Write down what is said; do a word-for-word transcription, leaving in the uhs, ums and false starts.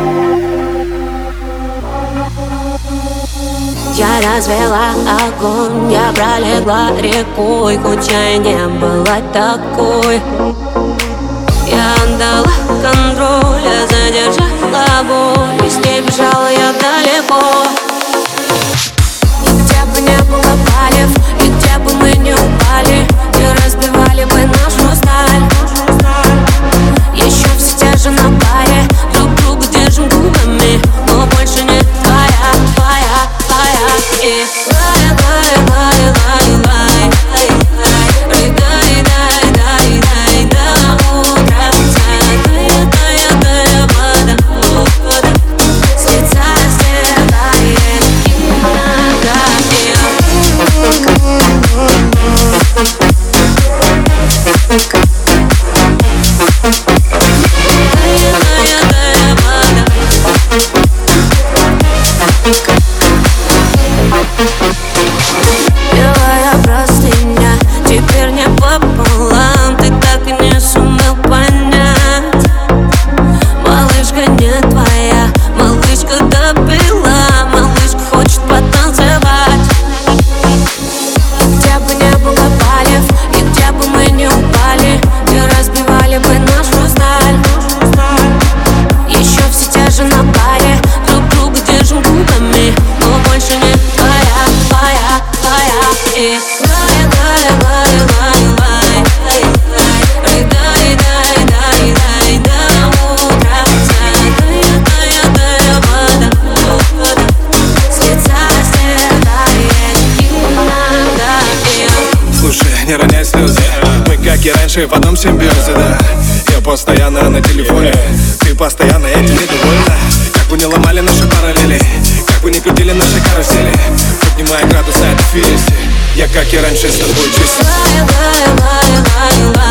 Я развела огонь, я пролегла рекой, хоть я и не была такой. Я отдала контроль, я задержала боль, и с ней бежала я далеко. И где бы не было палев, и где бы мы не упали, не разбивали бы нашу сталь. Еще все те же на паре, друг друга держим губами, но больше не твоя, твоя, твоя. И лай, лай, лай, лай, лай, лай, дай, дай, дай, дай, до утра. Тая, тая, тая вода, вода, с лица стирает фотография. Белая простыня, теперь не пополам, ты так и не сумел понять. Малышка не твоя, малышка допила, малышка хочет потанцевать. Где бы не было палев, и где бы мы не упали, не разбивали бы нашу сталь. Еще все те же на паре, друг друга держим губами, но больше не твоя, твоя, твоя. И лай, лай, лай, лай, лай, лай, дай, дай, дай, дай, до утра. Тая, тая, тая вода, вода, с лица стирает фотография. Слушай, не роняй слезы, мы как и раньше в одном симбиозе, да. Я постоянно на телефоне, ты постоянно этим недовольна. Как бы не ломали наши параллели, как бы не крутили наши карусели, поднимая градусы от эфиристи, я как и раньше с тобой чистый. Лай, лай, лай, лай, лай.